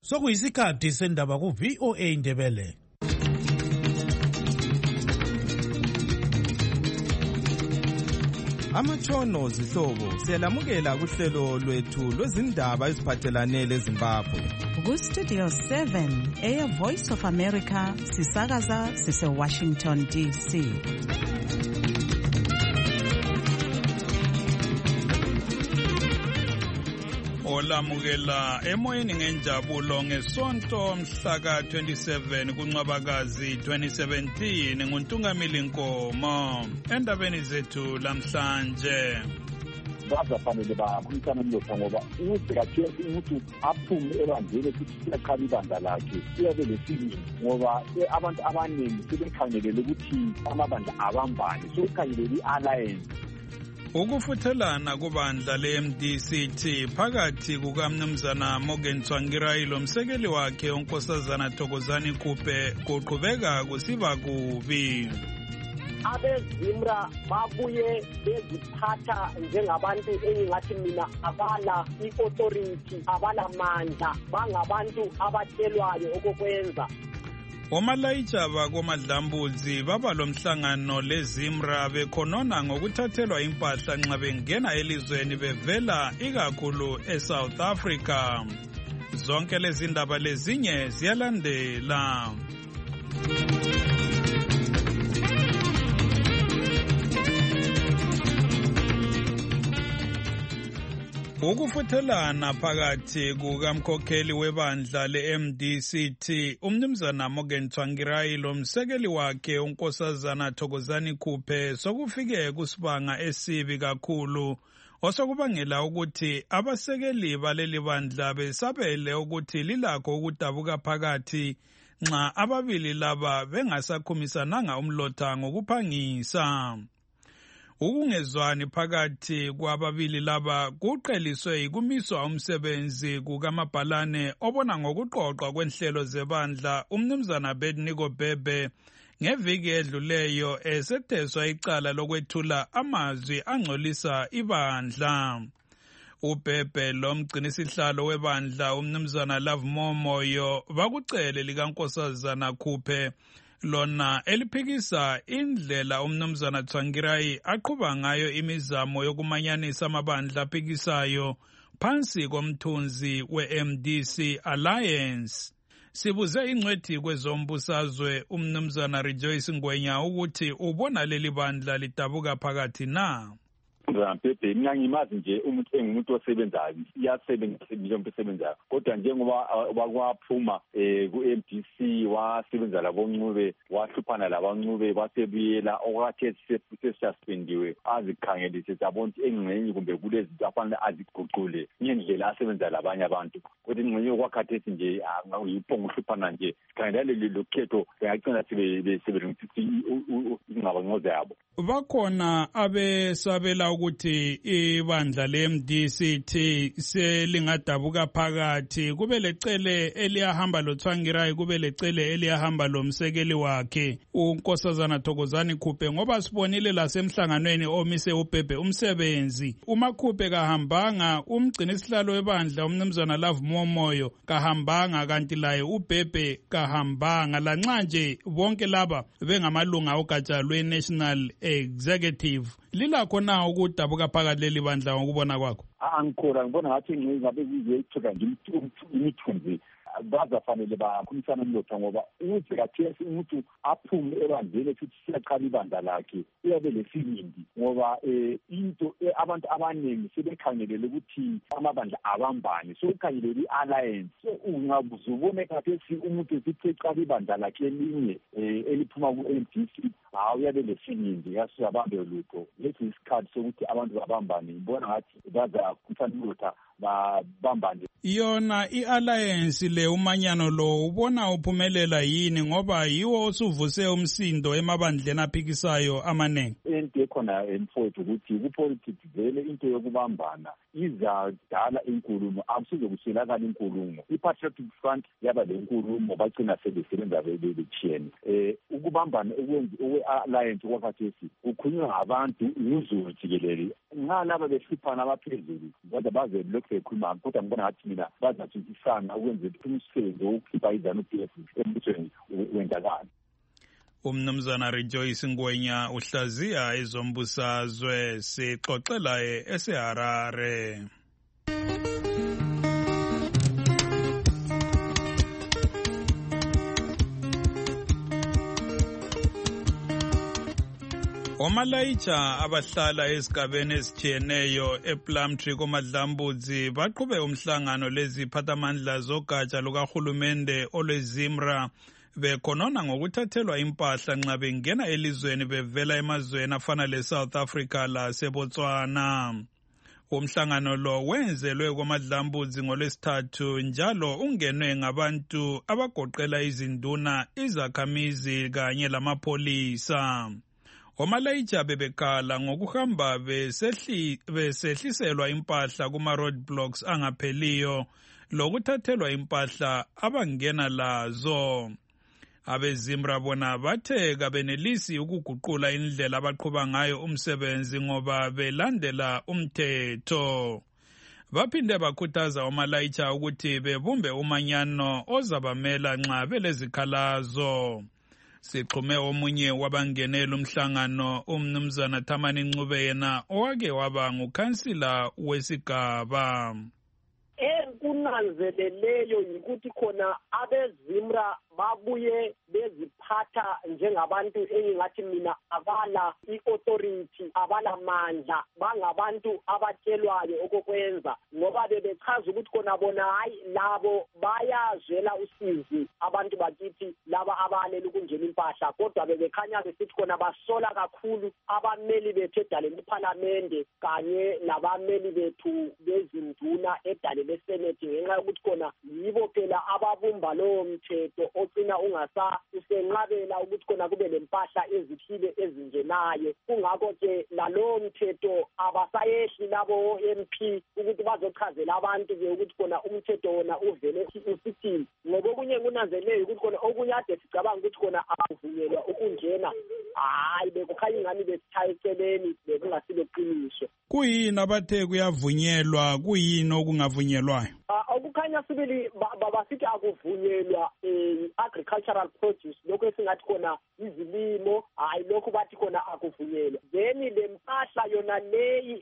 Sokuyisikhathi sendaba ku-VOA Indebele. Amatshono zihlobo siyalamukela kuhlelo lwethu lwezindaba eziphathelane leZimbabwe. Ku-Studio 7 Air Voice of America sisakaza sise-Washington DC. Olamukela emoyeni ngenjabulo ngesonto mhla ka-27 kuNcwabakazi 2017 nguNtungamili Nkomo. Endabeni zethu lamhlanje, bazafanele bakhulumisana nomlotha ngoba ukuthi kathesi umuntu aphume ebandleni futhi siyaqala ibandla lakhe uyabe lesibindi ngoba abantu abaningi sebekhangelele ukuthi amabandla abambane sokukhangelele i-alliance. ukufuthelana kubandla le-MDC phakathi kukaMnumzana Morgan Tsvangirai lomsekeli wakhe uNkosazana Thokozani Kupe kuqhubeka kusiba kubi. AbeZimra babuye beziphatha njengabantu engingathi mina abala i-authority, abala mandla, bangabantu abatshelwayo okokwenza. Omalayitha bakomadlambuzi baba lomhlangano leZimra bekhonona ngokuthathelwa impahla nxa bengena elizweni bevela ikakhulu eSouth Africa. Zonke lezi ndaba lezinye ziyalandela. Ukufuthelana phakathi kukamkhokheli webandla le-MDC uMnumzana Morgan Tsvangirai lomsekeli wakhe uNkosazana Thokozani Kupe sokufike kusibanga esibi kakhulu osokubangela ukuthi abasekeli baleli bandla besabele ukuthi lilakho ukudabuka phakathi nxa ababili laba bengasakhumisananga umlotha ngokuphangisa. Ukungezwani phakathi kwababili laba kuqeliswe yikumiswa umsebenzi kukamabhalane obona ngokuqoqwa kwenhlelo zebandla uMnumzana Abednego Bebe ngeviki edluleyo esetheswa icala lokwethula amazwi angcolisa ibandla. uBebe lomgcinisihlalo webandla uMnumzana Love Momoyo bakucele likaNkosazana Kupe lona eliphikisa indlela uMnumzana Tsvangirai aqhuba ngayo imizamo yokumanyanisa amabandla aphikisayo phansi komthunzi we-MDC Alliance. Sibuze ingcwethi kwezombusazwe uMnumzana Rejoice Ngwenya ukuthi ubona leli bandla lidabuka phakathi na. Pepe mina ngimazi nje umuntu engumuntu osebenzayo iyasebenza njengomuntu osebenzayo kodwa njengoba wakwaphuma ku-MDC wasebenza laboNcube wahluphana laboNcube wasebuyela okwathi sesaspendiwe azikhangelise zabona ukuthi engcenye kumbe kulezi afanele aziguqule ngendlela asebenza labanye abantu kodwa ingcenye okwakhathesi nje yiphongo uhluphana nje sikhangela lelo khetho ngiyacina sebelungisa ingcabangozo yabo. Bakhona abesabela ukuthi ibandla le-MDC selingadabuka phakathi kube lecele eliyahamba loTsvangirai kube lecele eliyahamba lomsekeli wakhe uNkosazana Thokozani Kupe ngoba sibonile lasemhlanganweni omise uBebe umsebenzi uMakupe kahambanga umgcinisihlalo webandla uMnumzana Love Momoyo kahambanga kanti laye uBebe kahambanga lanxa nje bonke laba bengamalunga ogatsha lwe-National Executive. Lilakho na ukudabuka phakathi leli bandla ngokubona kwakho? Angikholwa ngibona ngathi ngabe zizeyithoka nje imithunzi bazafanele bakhulumisana nomlotha ngoba ukuthi kathesi umuntu aphume ebandleni futhi siyaqala ibandla lakhe uyabe lesibindi ngoba into abantu abaningi sebekhangelele ukuthi amabandla abambane sokukhangelele i-alliance ungabuzubone kathesi umuntu siqala ibandla lakhe elinye eliphuma ku-MDC uyabe lesibindi yasiyabambe lutho lesi isikhathi sokuthi abantu babambane ngibona ngathi bazakhulumisana nomlotha babambane. Yona i-alliance le umanyano lo ubona uphumelela yini ngoba yiwo osuvuse umsindo emabandleni aphikisayo amanengi? Into ekhona emfowethu ukuthi kupolitics vele into yokubambana izadala inkulumo akusize kuswelakala inkulumo. I-Patriotic Front yaba le nkulumo bagcina sebesebenza bechiyene. Ukubambana okwe-alliance kwakhathesi kukhulunywa ngabantu uzulu jikelele ngalaba behluphana abaphezulu kodwa baze lokhu bekhuluma kodwa ngibona ngathi mina bazathuthukisana ukwenzela umsebenzi wokukhipha iZANU-PF embusweni wendakala. Umnumzana Rejoice Ngwenya uhlaziya ezombusazwe, sixoxela eseHarare. Omalayitsha abahlala ezigabeni ezitshiyeneyo ePlumtree koMadlambudzi baqhube umhlangano leziphathamandla zogatsha lukahulumende olweZimra bekhonona ngokuthathelwa impahla nxa bengena elizweni bevela emazweni afana leSouth Africa laseBotswana. Umhlangano lo wenzelwe koMadlambudzi ngolwesithathu njalo ungenwe ngabantu abagoqela izinduna, izakhamizi kanye lamapholisa. Omalayitsha bebekhala ngokuhamba besehliselwa impahla kuma-roadblocks angapheliyo lokuthathelwa impahla abangena lazo. AbeZimra bona bathe kabenelisi ukuguqula indlela abaqhuba ngayo umsebenzi ngoba belandela umthetho. Baphinde bakhuthaza omalayitsha ukuthi bebumbe umanyano ozabamela nxa belezikhalazo. Sixhume omunye wabangenela umhlangano, umnumzana Thamani Ncube, yena owake waba ngukhansila wesigaba. Kunanzeleleyo yikuthi khona abeZimra babuye beziphatha njengabantu engingathi mina abala i-authority, abala mandla, bangabantu abatshelwayo okokwenza, ngoba bebechaza ukuthi khona bona hayi labo bayazwela usizi abantu bakithi laba abalela ukungena impahla, kodwa bebekhanya besithi khona basola kakhulu abameli bethu edaleni iphalamende kanye nabameli bethu bezinduna edaleni lesenate, ngenxa yokuthi khona yibo phela ababumba lowo mthetho ogcina usenqabela ukuthi khona kube lempahla ezithile ezingenayo. Kungakho-ke lalowo mthetho abasayehli labo MP ukuthi bazochazela abantu-ke ukuthi khona umthetho wona uvele usithini. Ngoba okunye kunanzelele ukuthi khona okunye ade sicabanga ukuthi khona akuvunyelwa ukungena, hayi bekukhanya ingani besithaye eceleni bekungasilo qiniso. Kuyini abathe kuyavunyelwa, kuyini okungavunyelwayo? Okukhanya sibili basithi akuvunyelwa agricultural produce, lokho esingathi khona izilimo, hayi lokho bathi khona akuvunyelwa. Then le mpahla yona leyi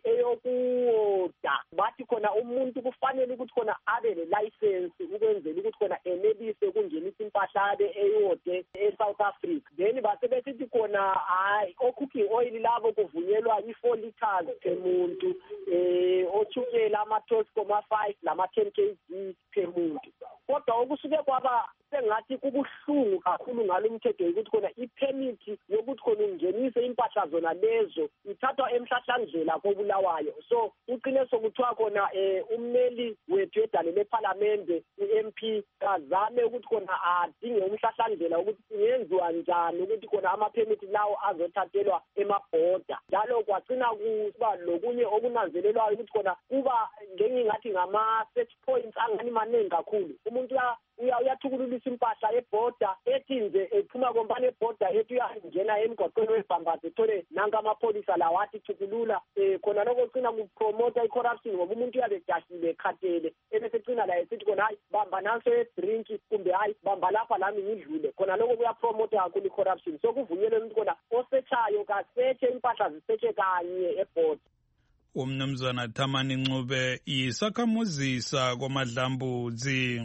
eyokuwoda bathi khona umuntu kufanele ukuthi khona abe le-license ukwenzela ukuthi khona enelise ukungenisa impahla abe eyode eSouth Africa. Then basebesithi khona hayi o-cooking oil labo kuvunyelwa i-4 liters per muntu, otshukela ama-12.5 lama-10 kg per muntu. Kodwa okusuke kwaba sengathi kubuhlungu kakhulu ngalo mthetho ukuthi khona i-permit yokuthi khona ungenise impahla zona lezo ithathwa emhlahlandlela koBulawayo. So ucine sokuthiwa khona ummeli wethu edale lephalamende u-MP kazame ukuthi khona adinge umhlahlandlela ukuthi kungenziwa njani ukuthi khona ama-permit lawo azothathelwa emabhoda. Njalo kwacina kuba lokunye okunanzelelwayo ukuthi khona kuba ngengingathi ngama-search points angani maningi kakhulu. Umuntu uyathukululisa impahla ebhoda ethi nje ephuma kompani ebhoda ethi uyangena emgwaqweni webhambazi ethole nanka amapholisa lawo athi thukulula. Khona lokho cina kupromota i-corruption ngoba umuntu uyabe edashile ekhathele ebesecina la esithi khona hayi bamba nanso ye-drink kumbe hayi bamba lapha lami ngidlule. Khona lokho kuyapromota kakhulu i-corruption. So kuvunyelwe umuntu khona osetshayo kasetshe impahla zisetshe kanye ebhoda. Umnumzana Thamani Ncube yisakhamuzisa koMadlambudzi.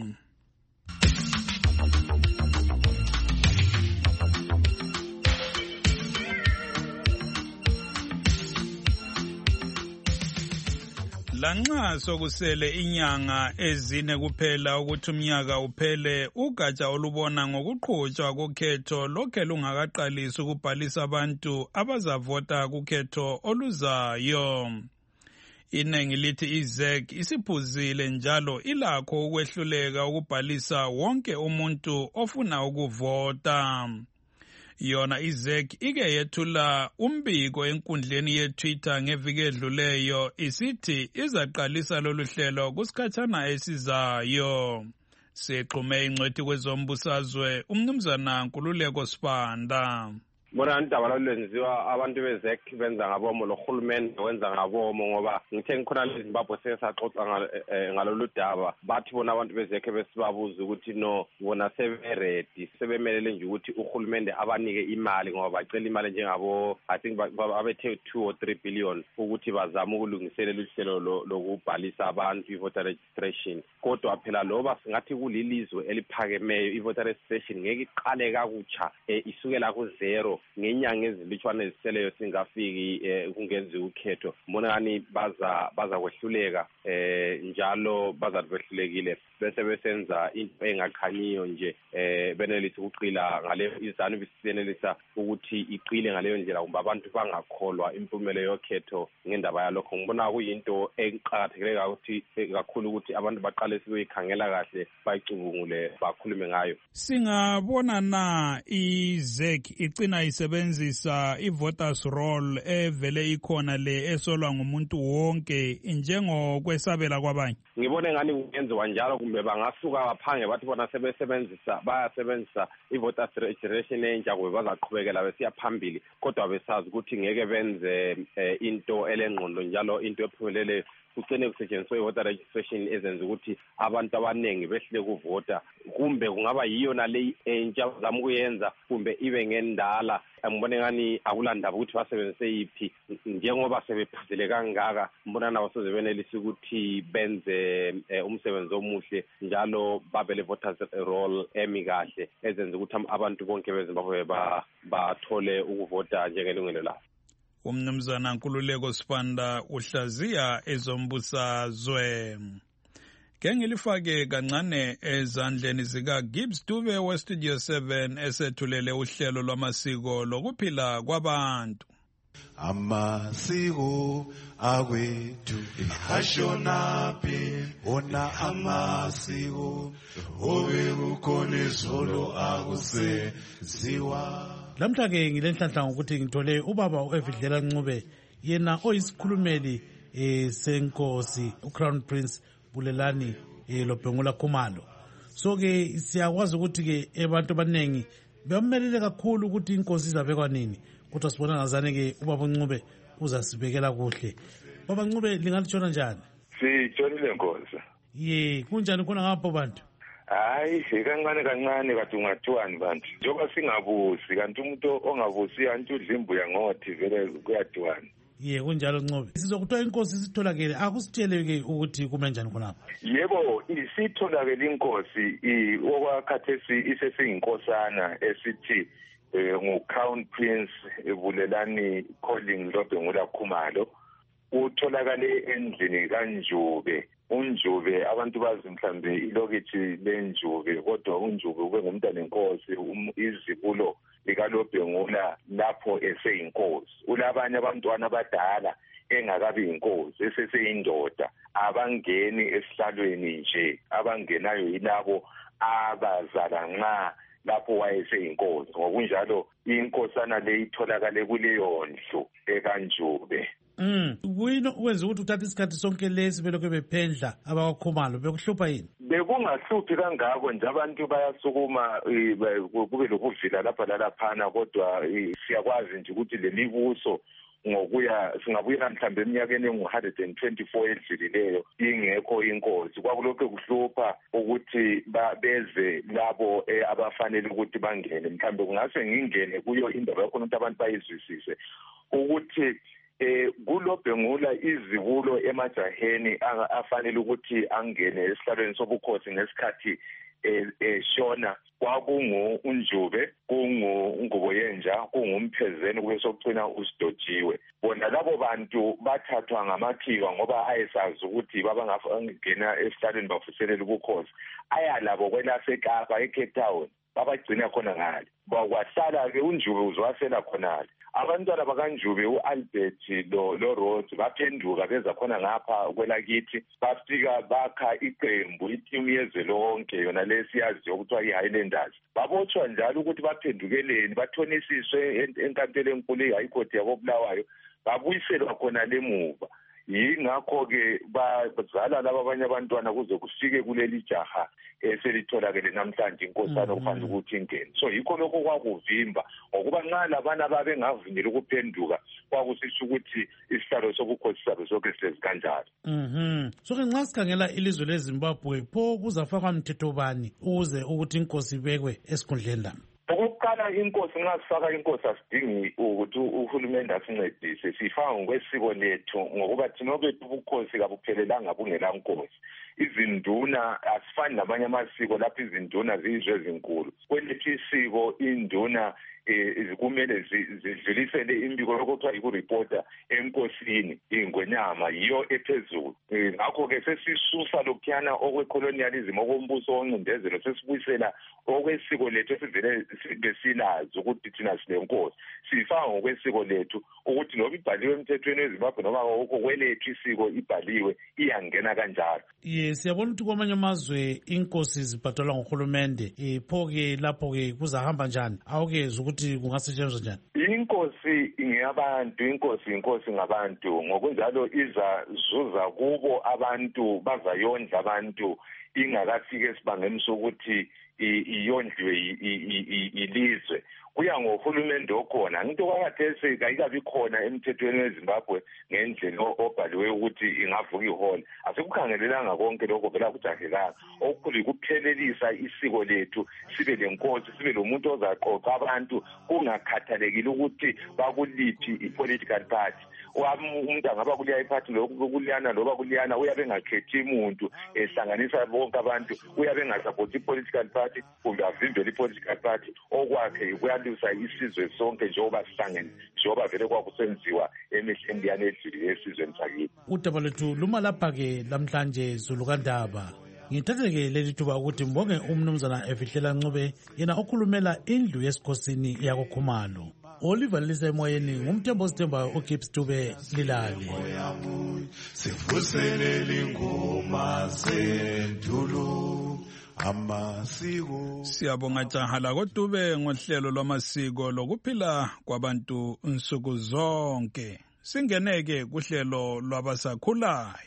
Lanxa sokusele inyanga ezine kuphela ukuthi umnyaka uphele, ugatsha olubona ngokuqhutshwa kokhetho lokhe lungakaqalisi ukubhalisa abantu abazavota kukhetho oluzayo. Inengi lithi iZEC isiphuzile njalo ilakho ukwehluleka ukubhalisa wonke umuntu ofuna ukuvota. Yona iZEC ike yethula umbiko enkundleni yeTwitter ngeviki edluleyo isithi izaqalisa lolu hlelo kusikhatshana esizayo. Sixhume ingcwethi kwezombusazwe umnumzana Nkululeko Sibanda. Bona indaba lenziwa abantu bezek benza ngabomo lohulumende wenza ngabomo ngoba ngithe ngikhona leZimbabwe sesaxoxa ngalolu daba bathi bona abantu bezek besibabuza ukuthi no bona severedi sebemelele nje ukuthi uhulumende abanike imali ngoba bacela imali njengabo I think babethe 2 or 3 billion ukuthi bazame ukulungiselela uhlelo lokubhalisa abantu i-voter registration kodwa phela loba singathi kulilizwe eliphakemeyo i-voter registration ngeke iqale kakutsha isukela ku-0 ngenyanga ezilitshwana eziseleyo singafiki kungenziwa ukhetho mbona ngani baza kwehluleka njalo bazakwehlulekile bese besenza into engakhanyiyo nje benelisa ukuqila ngale izanu bisenelisa ukuthi iqile ngaleyo ndlela kumbe abantu bangakholwa impumelo yokhetho ngendaba yalokho ngibona kuyinto eqhakathekile kakhulu ukuthi abantu baqale sibeyikhangela kahle bayicubungule bakhulume ngayo. Singabona na iZEC icina isebenzisa i-voters roll evele ikhona le esolwa ngumuntu wonke njengokwesabela kwabanye. Ngibone ngani kungenziwa njalo kumbe bangasuka baphange bathi bona bayasebenzisa i-voters registration entsha kube bazaqhubekela besiya phambili kodwa besazi ukuthi ngeke benze into elengqondo njalo into ephumelele kucine kusetshenziswa i-voter registration ezenza ukuthi abantu abaningi behlile kuvota kumbe kungaba yiyo nale entsha bazama ukuyenza kumbe ibe ngendala ngibone ngani akulandaba ukuthi basebenzise yiphi njengoba sebephuzile kangaka mbona nabo sozebenelisa ukuthi benze umsebenzi omuhle njalo babele voters roll emikahle ezenza ukuthi abantu bonke beZimbabwe bathole ukuvota njengelungelo labo. Umnumzana Nkululeko Sibanda uhlaziya ezombusazwe. Ngengilifake kancane ezandleni zika Gibbs Dube weStudio 7 esethulele uhlelo lwamasiko lokuphila kwabantu. Amasiko awethu ashonaphi ona amasiko obekukhona izolo akusenziwa. Lamhla-ke ngilenhlanhla ngokuthi ngithole ubaba uEvidlela Ncube yena oyisikhulumeli senkosi uCrown Prince Bulelani loBhengula Khumalo. So-ke siyakwazi ukuthi-ke abantu abaningi bamelele kakhulu ukuthi inkosi izabekwa nini kodwa sibona ngazane-ke ubaba Ncube uzasibekela kuhle. Baba Ncube lingalitshona njani? Sitshonile nkosi. Kunjani khona ngapho bantu? Hayi kancane kathi ungathiwani bantu njengoba singabusi kanti umuntu ongabusi anti udla imbuya ngothi vele kuyadhiwana. Kunjalo Ncube. Sizokuthiwa inkosi isitholakele akusitshele-ke ukuthi kume njani khonapho. Yebo isitholakele inkosi okwakhathesi iseseyinkosana esithi ngu-Crown Prince Bulelani Calling loBhengula Khumalo utholakale endlini kaNjube. uNjube abantu bazi mhlambe ilokithi leNjube kodwa uNjube ube ngumntana enkosi izibulo likaLobhengula lapho eseyinkosi. Ulabanye abantwana abadala engakabi inkosi eseseyindoda abangeni esihlalweni nje abangenayo yilabo abazala nxa lapho wayeseyinkosi. Ngokunjalo inkosana le itholakale kuleyo ndlu ekaNjube. Kuyini ukwenza ukuthi uthatha isikhathi sonke lesi belokhu bephendla abaKhumalo bekuhlupha yini? Bekungahluphi kangako nje abantu bayasukuma kube lokuvila lapha lalaphana kodwa siyakwazi nje ukuthi le mibuso ngokuya singabuya mhlambe eminyakeni engu-124 edlulileyo ingekho inkosi kwakulokho kuhlupha ukuthi beze labo abafanele ukuthi bangene mhlambe kungase ngingene kuyo indaba yakhona ukuthi abantu bayizwisise ukuthi kuLobhengula izibulo emajaheni afanele ukuthi angene esihlalweni sobukhosi ngesikhathi shona kwakungu uNjube kunguNguboyenja kungumphezeni kube sokucina uSidojiwe. Bona labo bantu bathathwa ngamakhiwa ngoba ayesazi ukuthi babangafangena esihlalweni bavuselela ubukhosi aya labo kwelaseKapa eCape Town babagcina khona ngale bakwahlala ke uNjube uzwasela khonale. Abantwana bakaNjube uAlbert loRose baphenduka beza khona ngapha kwelakithi bafika bakha iqembu itimu yezwe lonke yona lesiyazi ukuthiwa iHighlanders babotshwa njalo ukuthi baphendukeleni bathonisiswe enkantolo enkulu eHigh Court yako Bulawayo babuyiselwa khona lemuva. yingakho-ke bazala laba abanye abantwana kuze kufike kuleli jaha eselitholakele namhlanje inkosana okufanele ukuthi ingene. So yikho lokho kwakuvimba ngokuba nxa labana babengavunyelwa ukuphenduka kwakusisho ukuthi isihlalo sobukhosi sabo sonke sihlezi kanjalo. So-ke nxa sikhangela ilizwe leZimbabwe pho kuzafakwa mthetho bani ukuze ukuthi inkosi ibekwe esikhundleni la? Okokuqala inkosi nxa sifaka inkosi asidingi ukuthi uhulumende asincedise, sifaka ngokwesiko lethu ngokuba thina bethu ubukhosi kabuphelelanga bungela nkosi. Izinduna asifani namanye amasiko lapho izinduna ziyizwe ezinkulu. Kwelethu isiko induna kumele zidlulisele imbiko lokuthiwa yikuripota enkosini ingwenyama yiyo ephezulu. Ngakho-ke sesisusa lokhuyana okwecolonialism okombuso oncindezelo sesibuyisela okwesiko lethu esivele besilazi ukuthi thina silenkosi. Sifaka ngokwesiko lethu ukuthi noba ibhaliwe emthethweni weZimbabwe noma okho kwelethu isiko ibhaliwe iyangena kanjalo. Siyabona ukuthi kwamanye amazwe inkosi zibhadalwa nguhulumende. Pho-ke lapho-ke kuzahamba njani? Awukezwa ukuthi kungasetshenziswa njani? Inkosi ingabantu, inkosi ngabantu. Ngokunjalo izazuza kubo abantu, bazayondla abantu ingakafike esibangeni sokuthi iyondliwe ilizwe. Kuya ngohulumende okhona. Into kwakathesi kayikabi khona emthethweni weZimbabwe ngendlela obhaliwe ukuthi ingavuka ihole. Asikukhangelelanga konke lokho vela kujahekanga. Okukhulu kuphelelisa isiko lethu, sibe lenkosi, sibe lomuntu ozaqoqa abantu kungakhathalekile ukuthi bakuliphi ipolitical party. Umuntu angaba kuliya iphathi lokuliyana loba kuliyana uyabe engakhethi umuntu ehlanganisa bonke abantu, uyabe engasapoti ipolitical party kumbe avimbele ipolitical party. Okwakhe kuyalusa isizwe sonke njengoba sihlangene, njengoba vele kwakusenziwa emehleni yana edlulile esizweni sakithi. Udaba lethu luma lapha-ke lamhlanje Zulukandaba. Ngithathe-ke leli thuba ukuthi mbonge umnumzana Efihlela Ncube yena okhulumela indlu yesikhosini yakoKhumalo. Oliver Lisa emoyeni ngumthembo sithembayo uGibbs Dube Lilale. Sivuselele ingoma zendulo amasiko. Siyabonga jahala kodube ngohlelo lwamasiko lokuphila kwabantu insuku zonke. Singeneke kuhlelo lwabasakhulayo.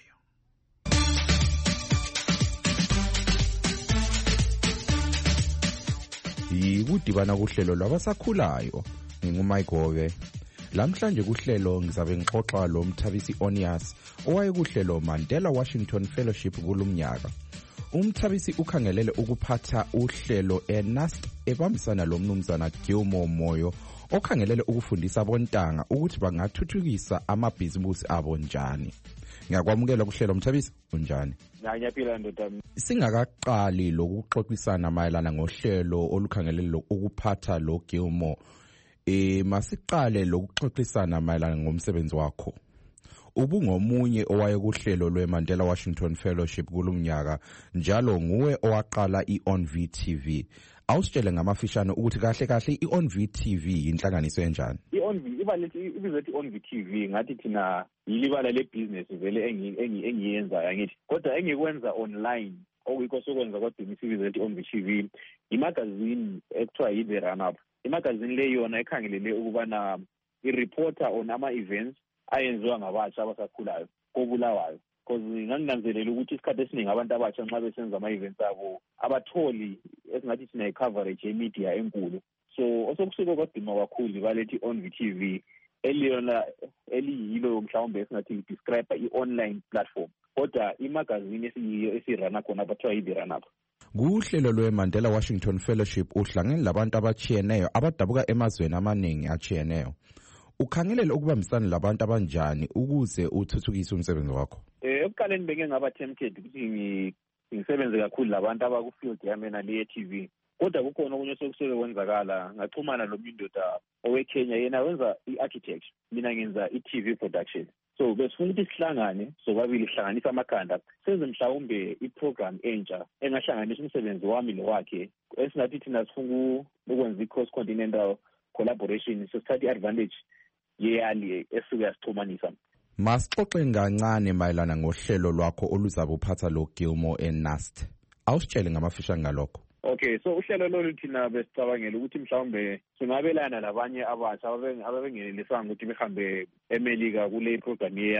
Yikudibana kuhlelo lwabasakhulayo. NginguMayigobe. Lamhlanje kuhlelo ngizabe ngixoxa lo Mthabisi Onias owayekuhlelo Mandela Washington Fellowship kulumnyaka. Umthabisi ukhangelele ukuphatha uhlelo eNAST ebambisana lo mnumzana Gilmore Moyo okhangelele ukufundisa abontanga ukuthi bangathuthukisa amabhizimusi abo njani. Ngiyakwamukela kuhlelo Mthabisi, unjani? Ngiyaphila ndoda. Singakaqali lokuxoxisana mayelana ngohlelo olukhangelele ukuphatha lo Gilmore, masiqale lokuxoxisana mayelana ngomsebenzi wakho. Ubungomunye owayekuhlelo lweMandela Washington Fellowship kulumnyaka, njalo nguwe owaqala iOnV TV. Awusitshele ngamafishane ukuthi kahle kahle iOnV TV inhlanganiso enjani? iOnV ibizethi iOnV TV ngathi thina yilibala lebusiness vele engiyenza yangithi. Kodwa engikwenza online okuyikho sokwenza kodwa imisibizethi iOnV TV imagazine ekuthiwa yiThe Run Up. Imagazine le yona ekhangelele ukubana i-reporter on ama-events ayenziwa ngabatsha abasakhulayo koBulawayo. Because nganginanzelela ukuthi isikhathi esiningi abantu abatsha nxa besenza ama-events abo abatholi esingathi thina i-coverage ye-media enkulu. So osokusuke kwadima kakhulu balethi iOnV TV eliyona eliyilo mhlawumbe esingathi describe i-online platform. Kodwa imagazine esiyiyo esirana khona abathiwa yiThe Run Up. Kuhlelo lweMandela Washington Fellowship uhlangene labantu abachiyeneyo abadabuka emazweni amaningi achiyeneyo. Ukhangelele ukubambisana labantu abanjani ukuze uthuthukise umsebenzi wakho? Ekuqaleni benge ngaba tempted ukuthi ngisebenze kakhulu labantu abakufield yamena le TV. Kodwa kukhona okunye sokusuke kwenzakala, ngaxhumana lomundoda oweKenya yena wenza i-architecture, mina ngenza i-TV production. So besifuna ukuthi sihlangane sobabili sihlanganisa amakhanda senze mhlawumbe iprogram entsha engahlanganisa umsebenzi wami lo wakhe esingathi thina sifuna ukwenza i-cross continental collaboration, sesithatha i-advantage yeyali esuke yasixhumanisa. Masixoxe kancane mayelana ngohlelo lwakho oluzabe uphatha lo Gilmore eNAST. Awusitshele ngamafishane ngalokho. Okay, so uhlelo lolu thina besicabangela ukuthi mhlawumbe singabelana labanye abatsha ababengenelisanga ukuthi behambe eMelika kule program yeyali.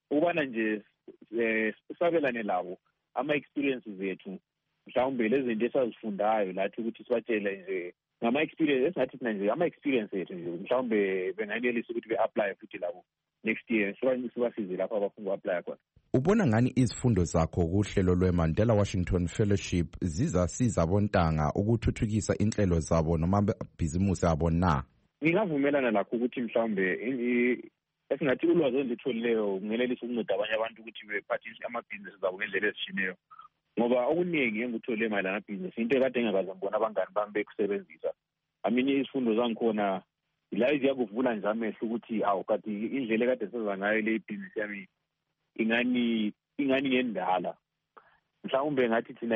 ukubana nje sabelane labo ama-experiences ethu mhlawumbe lezi zinto esazifundayo lathi ukuthi sibatshele nje ngama-experience esingathi thina nje ama-experience ethu nje mhlawumbe bengayenelisa ukuthi be-apply futhi labo next year sibasize lapho abafuna uku-aplya khona. Ubona ngani izifundo zakho kuhlelo lwe-Mandela Washington Fellowship zizasiza abontanga ukuthuthukisa inhlelo zabo noma amabhizimusi abo na? Ngingavumelana lakho ukuthi mhlawumbe esingathi ulwazi olitholileyo kungenelisa ukunceda abanye abantu ukuthi bephathise amabhizinesi zabo ngendlela ezishineyo, ngoba okuningi engikuthole mayelana namabhizinesi into ekade engakaze ngibona abangani bami bekusebenzisa. Aminye izifundo zangikhona la ziyakuvula nje amehlo ukuthi awu kati indlela ekade senza ngayo le ibhizinesi yami ingani ngendala. Mhlawumbe ngathi thina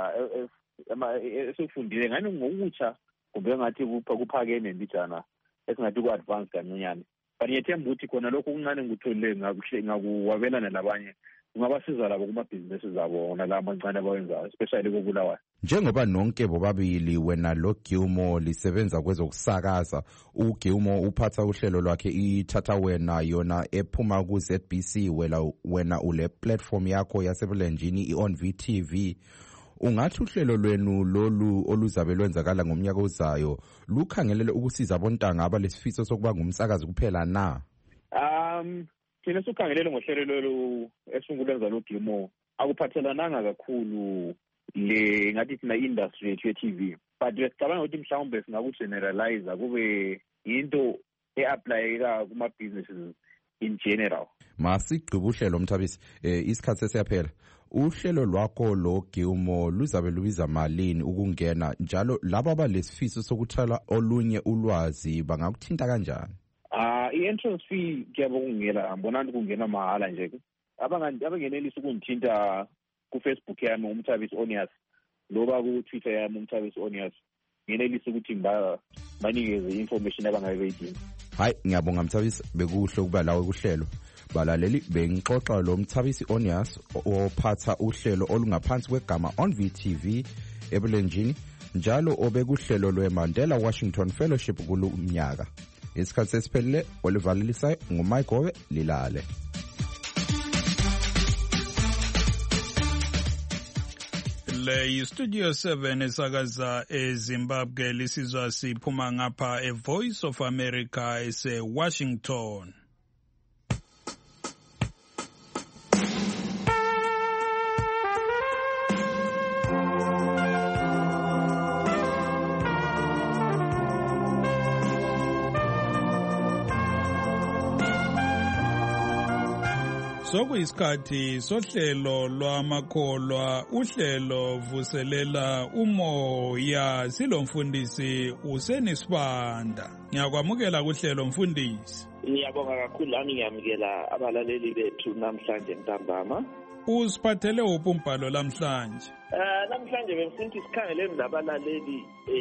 esifundile ngani ngokutsha kumbe ngathi kuphakeme mbijana esingathi ku-advance kancinyane, but ngiyethemba ukuthi khona lokho okuncane ngikutholile ngakuwabelana labanye kungabasiza labo kumabhizinesi zabo nala amancane abawenzayo, especially koBulawayo. Njengoba nonke bobabili wena lo Gilmore lisebenza kwezokusakaza, uGilmore uphatha uhlelo lwakhe ithatha wena yona ephuma ku ZBC, wena ule platform yakho yasebulenjini iOn VTV. Ungathi uhlelo lwenu lolu oluzabe lwenzakala ngomnyaka ozayo lukhangelele ukusiza abontanga abalesifiso sokuba ngumsakazi kuphela na? Thina sukhangelele ngohlelo lolu esungulwenza lo Gilmore akuphathelananga kakhulu le ngathi thina industry yethu ye-TV, but sicabanga ukuthi mhlawumbe singakugeneralize kube into e-applyeka kuma-businesses in general. Masigqiba uhlelo Mthabisi, isikhathi sesiyaphela. Uhlelo lwakho lo Gilmore luzabe lubiza malini ukungena, njalo labo abalesifiso sokuthola olunye ulwazi bangakuthinta kanjani? I-entrance fee kuyaba kungela ngibonani kungena mahala nje. Abangenelisa ukungithinta ku-Facebook yami uMthabisi Onias loba ku-Twitter yami uMthabisi Onias, ngenelisa ukuthi banikeze i-information abangabe beyidinga. Hayi, ngiyabonga Mthabisi, bekuhle ukuba lawe kuhlelo. Balaleli, bengixoxa lo Mthabisi Onias ophatha uhlelo olungaphansi kwegama On VTV ebulenjini, njalo obekuhlelo lwe-Mandela Washington Fellowship kulo umnyaka. Isikhathi sesiphelile olivalelisayo nguMayigobe Lilale. Le Studio 7 esakaza eZimbabwe, lisizwa siphuma ngapha eVoice of America ese-Washington. Sokuyisikhathi sohlelo lwamakholwa, uhlelo vuselela umoya. Silomfundisi uSenisibanda. Ngiyakwamukela kuhlelo mfundisi. Ngiyabonga kakhulu, nami ngiyamukela abalaleli bethu namhlanje ntambama. Usiphathele uphi umbhalo lamhlanje? Namhlanje bengifuna sikhangele nabalaleli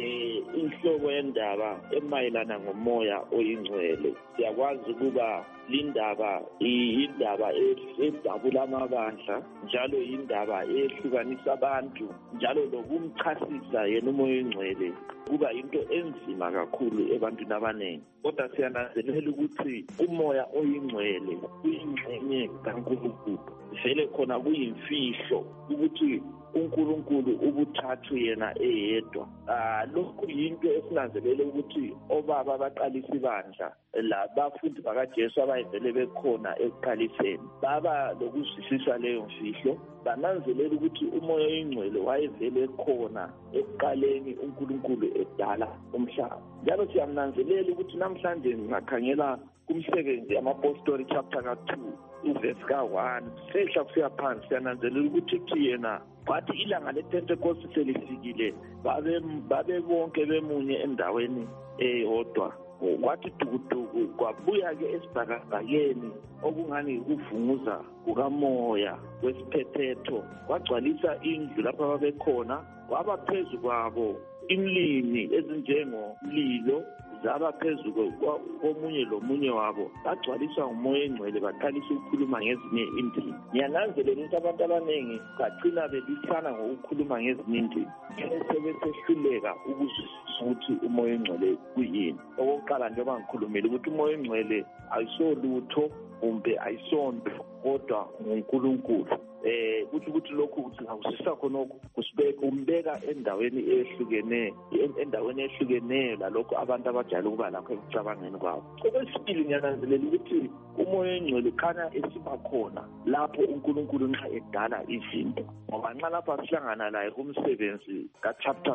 inhlobo yendaba emayelana ngomoya oyingcwele. Siyakwazi ukuba lindaba indaba edabula amabandla, njalo indaba ehlukanisa abantu, njalo lokumchasisa yena umoya oyingcwele kuba into enzima kakhulu ebantwini abaningi. Kodwa siyananzelela ukuthi umoya oyingcwele uyingxenye kaNkulunkulu, vele khona kuyimfihlo ukuthi uNkulunkulu ubuthathu yena eyedwa. Lokhu yinto esinanzelele ukuthi obaba baqalisa ibandla, labafundi bakaJesu abayivele bekhona ekuqaliseni baba lokuzwisisa leyo mfihlo, bananzelela ukuthi umoya oyingcwele wayevele khona ekuqaleni uNkulunkulu edala umhlaba. Njalo siyamnanzelela ukuthi namhlanje ngakhangela kumsebenzi yamapostoli chapter ka-2 uverse ka-1 sehla kusiya phansi, siyananzelela ukuthi yena wathi ilanga lePentecost selifikile babe bonke bemunye endaweni eyodwa. Kwathi dukuduku kwabuya-ke esibhakabhakeni okungani ukuvunguza kukamoya wesiphephetho, kwagcwalisa indlu lapho ababekhona, kwaba phezu kwabo imlimi ezinjengomlilo, zaba phezu komunye lomunye wabo, bagcwaliswa ngumoya oyingcwele, baqalisa ukukhuluma ngezinye indimi. Ngiyananzelela ukuthi abantu abaningi bagcina belisana ngokukhuluma ngezinye indimi, sebesehluleka ukuzwisisa ukuthi umoya oyingcwele kuyini. Okokuqala njengoba ngikhulumile ukuthi umoya oyingcwele ayisolutho kumbe ayisonto kodwa nguNkulunkulu. Kuthi ukuthi lokhu singakusisa khonokho kumbeka endaweni ehlukeneyo lalokho abantu abajayele ukuba lakho ekucabangeni kwabo. Okwesibili ngiyananzelela ukuthi umoya engcwele khanya esiba khona lapho uNkulunkulu nxa edala izinto, ngoba nxa lapha sihlangana laye kumsebenzi chapter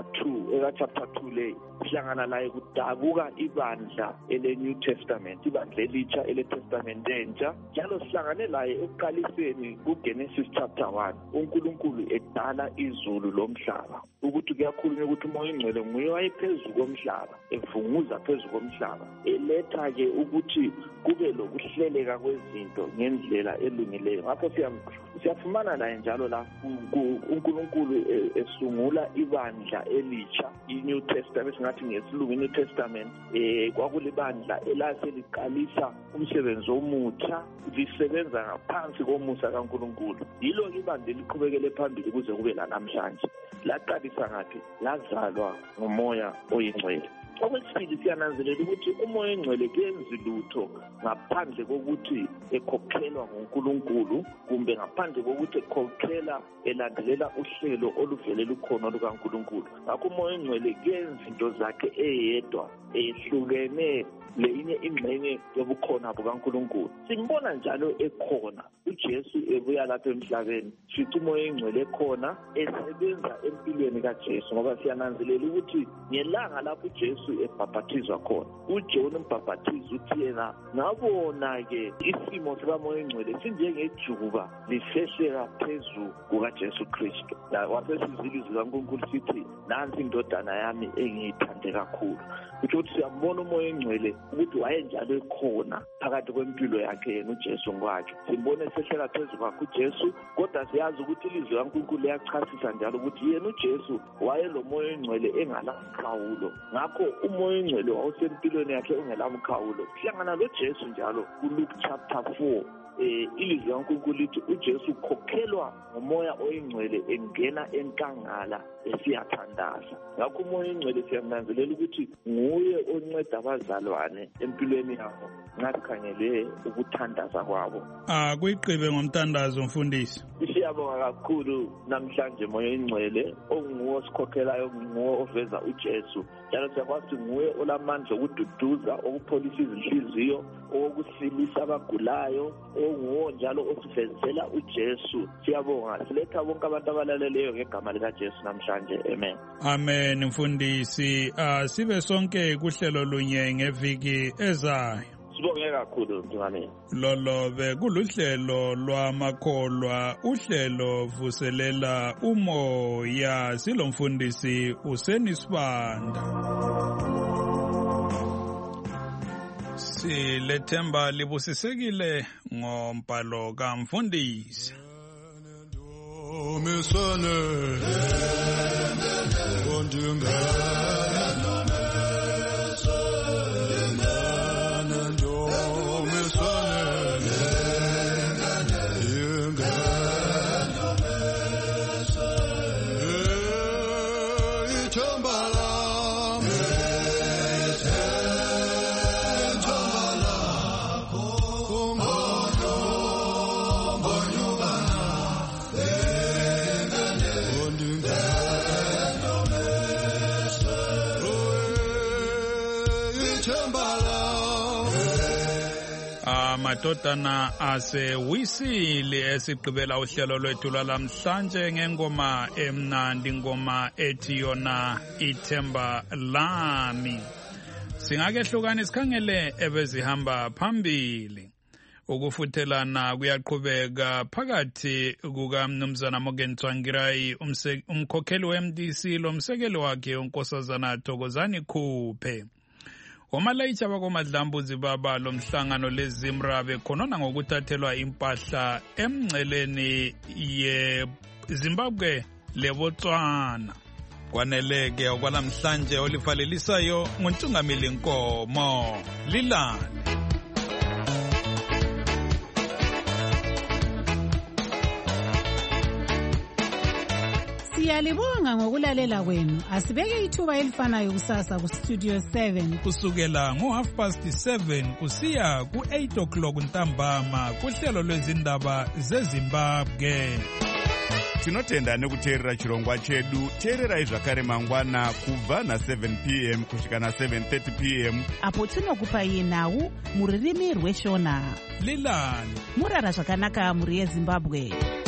2 le sihlangana laye kudabuka ibandla ele-New Testament, ibandla elitsha ele-Testament entsha, njalo sihlangane laye ekuqaliseni kuGenesis chapter 1 uNkulunkulu edala izulu lomhlaba, ukuthi kuyakhulunywa ukuthi umoya engcwele nguye wayephezulu komhlaba evunguza phezulu komhlaba eletha-ke ukuthi kube lokuhleleka kwezinto ngendlela elungileyo. Ngakho siyafumana laye njalo la uNkulunkulu esungula ibandla elitsha, i-New Testament, singathi ngesilungu i-New Testament, kwakulibandla elaseliqalisa umsebenzi omutsha lisebenza ngaphansi komusa kaNkulunkulu. Yilo ibandla eliqhubekele phambili kuze kube lanamhlanje. Laqalisa ngaphi? Lazalwa ngumoya oyingcwele. Okwesibili siyananzelela ukuthi umoya engcwele kenzi lutho ngaphandle kokuthi ekhokhelwa nguNkulunkulu kumbe ngaphandle kokuthi ekhokhela elandelela uhlelo oluvele lukhona lukaNkulunkulu. Ngakho umoya engcwele kenzi into zakhe eyedwa ehlukene leyinye ingxenye yobukhona bukaNkulunkulu. Simbona njalo ekhona uJesu ebuya lapha emhlabeni, sithi umoya engcwele ekhona esebenza empilweni kaJesu, ngoba siyananzelela ukuthi ngelanga lapho uJesu ebhaphathizwa khona, uJohn umbhaphathizi uthi yena ngabona-ke isimo sikamoya engcwele sinjengejuba lisehlela phezu kukaJesu Kristu. Wasesizwile ilizwi likaNkulunkulu sithi nansi indodana yami engiyithande kakhulu. Kutsho ukuthi siyambona umoya engcwele ukuthi wayenjalo ekhona phakathi kwempilo yakhe yena uJesu ngokwakhe. Simbona esehlela phezu kwakhe uJesu, kodwa siyazi ukuthi ilizwi likaNkulunkulu liyachasisa njalo ukuthi yena uJesu wayelomoya engcwele engalamkhawulo. Ngakho umoya engcwele wawusempilweni yakhe ungelamkhawulo. Sihlangana loJesu njalo kuLuke chapter 4. Ilizwi likaNkulunkulu lithi uJesu ukhokhelwa ngomoya oyingcwele engena enkangala esiyathandaza. Ngakho umoya engcwele siyananzelela ukuthi nguye onceda abazalwane empilweni yabo nxa sikhangele ukuthandaza kwabo. Kuyiqibe ngomthandazo mfundisi. Siyabonga kakhulu namhlanje moya engcwele onguwo osikhokhelayo, nguwo oveza uJesu, njalo siyakwazi nguye olamandla okududuza, okupholisa izinhliziyo, okusilisa abagulayo, onguwo njalo osivezela uJesu. Siyabonga, siletha bonke abantu abalaleleyo ngegama likaJesu namhlanje. Amen. Amen mfundisi. Sibe sonke kuhlelo lunye ngeviki ezayo. Sibonge kakhulu mthumane. Lolobe kuluhlelo lwamakholwa, uhlelo vuselela umoya. Silomfundisi uSenisibanda. Silethemba libusisekile ngombhalo kamfundisi. Amadodana asewisile esigqibela uhlelo lwethu lwalamhlanje ngengoma emnandi, ingoma ethi yona ithemba lami. Singake hlukani sikhangele ebezihamba phambili. Ukufuthelana kuyaqhubeka phakathi kukaMnumzana Morgan Tsvangirai, umkhokheli weMDC, lomsekeli wakhe uNkosazana Thokozani Khuphe. Omalayitha bakomadlambuzi baba lomhlangano leZimra bekhonona ngokuthathelwa impahla emngceleni yeZimbabwe leBotswana. Kwaneleke okwalamhlanje olivalelisayo nguNtungamili Nkomo. Lilani. Siyalibonga ngokulalela kwenu. Asibeke ithuba elifanayo kusasa kuStudio 7 kusukela ngo7:30 kusiya ku8 ntambama kuhlelo lwezindaba zeZimbabwe. Tinotenda nekuteerera chirongwa chedu. Teererai zvakare mangwana kubva na7 p.m. kusvika na7:30 p.m. apo tinokupai nhau muririmi rweshona. Lilani murara zvakanaka muri yeZimbabwe.